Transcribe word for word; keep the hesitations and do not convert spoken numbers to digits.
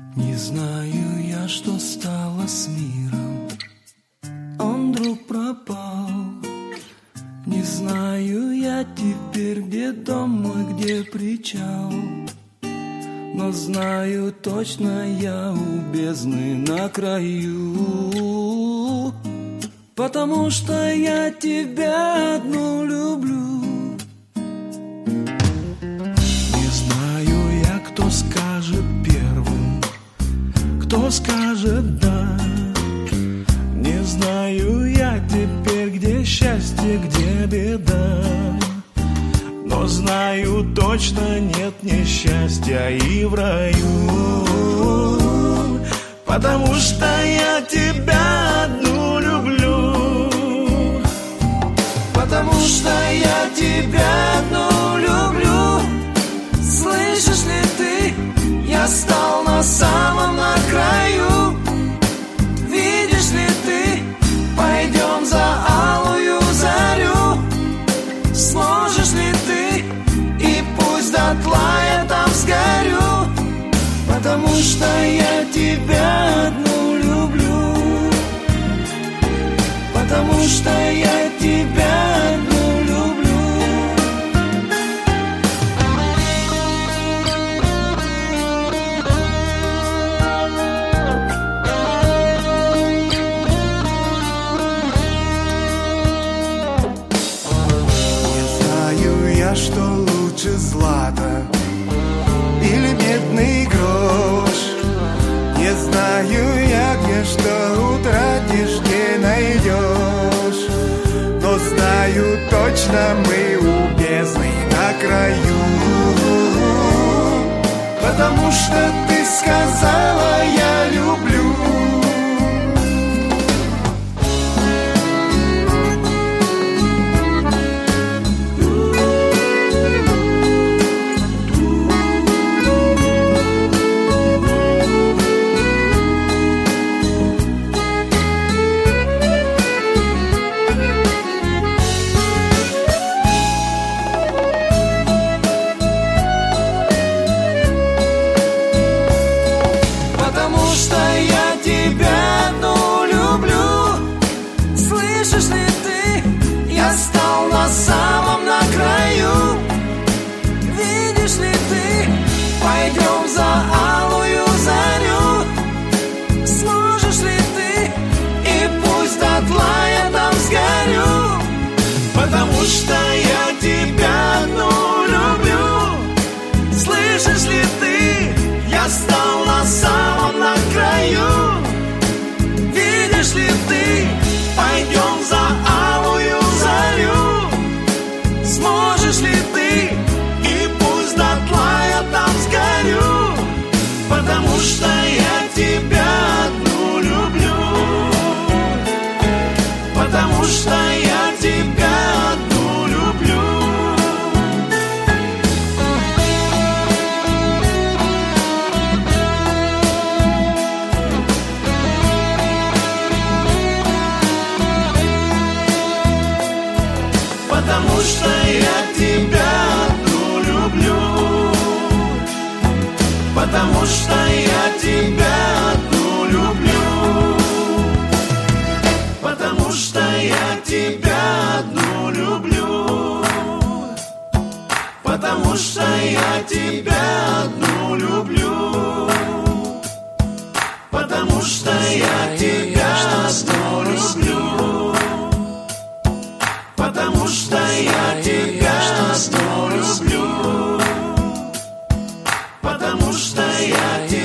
Не знаю я, что стало с миром. Он вдруг пропал. Не знаю я теперь, где дом мой, где причал. Но знаю точно, я у бездны на краю. Потому что я тебя одну люблю. Не знаю я, кто скажет первым, кто скажет да. Не знаю я теперь, где счастье, где беда. Но знаю точно, нет несчастья и в раю. Потому что я тебя одну люблю. Потому что я тебя одну люблю. Слышишь ли ты, я стал на самом на краю. Видишь ли ты, пойдем за алую зарю. Сможешь ли ты, и пусть дотла я там сгорю. Потому что я тебя одну люблю. Потому что я тебя одну люблю. Не знаю я, что лучше злато или медный грош. Не знаю я, где что утратишь, где найдешь. Но знаю точно, мы у бездны на краю. Потому что ты сказала, я люблю. Самом на краю. Видишь ли ты, пойдем за алую зарю. Сможешь ли ты, и пусть дотла я там сгорю. Потому что я тебя одну люблю. Слышишь ли ты, я стал на самом на краю. Видишь ли ты, пойдем за алую зарю. Сможешь ли ты, и пусть дотла я там сгорю. Потому что я тебя одну люблю. Потому что я тебя одну люблю. Потому что я тебя одну люблю. Потому что я тебя одну люблю. Потому что я тебя одну люблю. Потому что я тебя одну люблю. Потому что я тебя одну люблю. Потому что я тебя одну люблю. Потому что я тебя